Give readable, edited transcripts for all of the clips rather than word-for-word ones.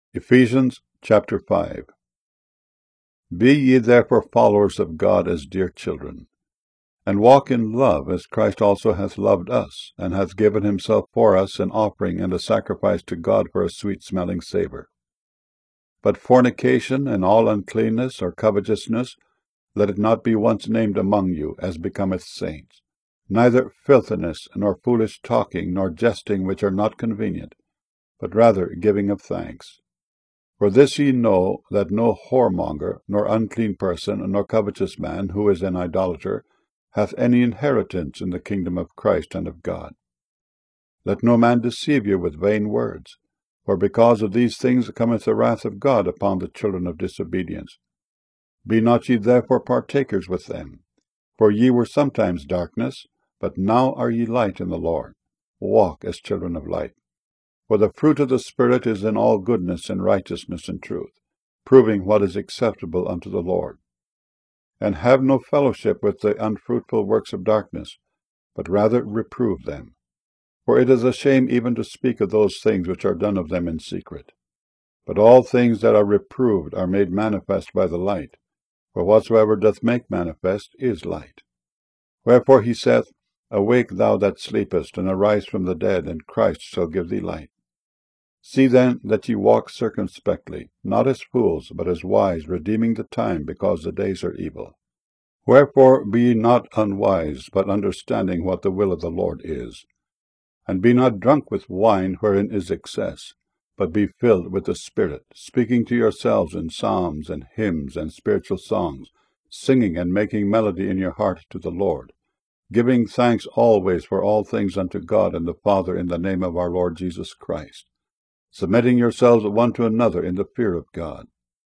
Ephesians chapter 5. Be ye therefore followers of God as dear children, and walk in love, as Christ also hath loved us, and hath given himself for us an offering and a sacrifice to God for a sweet-smelling savour. But fornication and all uncleanness or covetousness, let it not be once named among you, as becometh saints, neither filthiness, nor foolish talking, nor jesting, which are not convenient, but rather giving of thanks. For this ye know, that no whoremonger, nor unclean person, nor covetous man, who is an idolater, hath any inheritance in the kingdom of Christ and of God. Let no man deceive you with vain words, for because of these things cometh the wrath of God upon the children of disobedience. Be not ye therefore partakers with them. For ye were sometimes darkness, but now are ye light in the Lord. Walk as children of light. For the fruit of the Spirit is in all goodness and righteousness and truth, proving what is acceptable unto the Lord. And have no fellowship with the unfruitful works of darkness, but rather reprove them. For it is a shame even to speak of those things which are done of them in secret. But all things that are reproved are made manifest by the light, for whatsoever doth make manifest is light. Wherefore he saith, Awake thou that sleepest, and arise from the dead, and Christ shall give thee light. See then that ye walk circumspectly, not as fools, but as wise, redeeming the time, because the days are evil. Wherefore be ye not unwise, but understanding what the will of the Lord is. And be not drunk with wine, wherein is excess, but be filled with the Spirit, speaking to yourselves in psalms and hymns and spiritual songs, singing and making melody in your heart to the Lord, giving thanks always for all things unto God and the Father in the name of our Lord Jesus Christ, submitting yourselves one to another in the fear of God.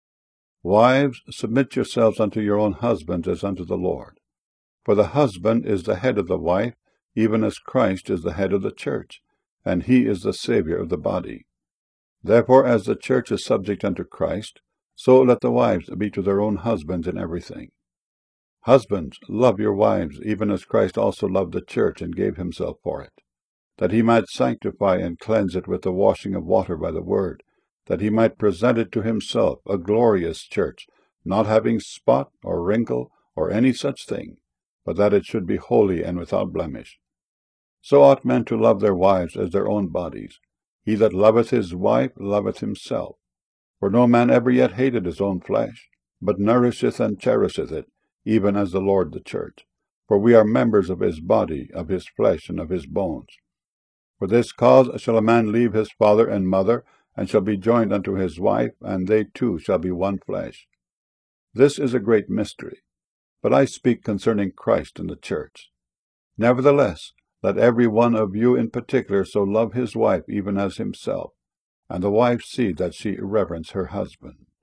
Wives, submit yourselves unto your own husbands as unto the Lord. For the husband is the head of the wife, even as Christ is the head of the church, and he is the Saviour of the body. Therefore, as the church is subject unto Christ, so let the wives be to their own husbands in everything. Husbands, love your wives, even as Christ also loved the church and gave himself for it, that he might sanctify and cleanse it with the washing of water by the word, that he might present it to himself a glorious church, not having spot or wrinkle or any such thing, but that it should be holy and without blemish. So ought men to love their wives as their own bodies. He that loveth his wife loveth himself. For no man ever yet hated his own flesh, but nourisheth and cherisheth it, even as the Lord the church. For we are members of his body, of his flesh, and of his bones. For this cause shall a man leave his father and mother, and shall be joined unto his wife, and they two shall be one flesh. This is a great mystery, but I speak concerning Christ and the church. Nevertheless, let every one of you in particular so love his wife even as himself, and the wife see that she reverence her husband.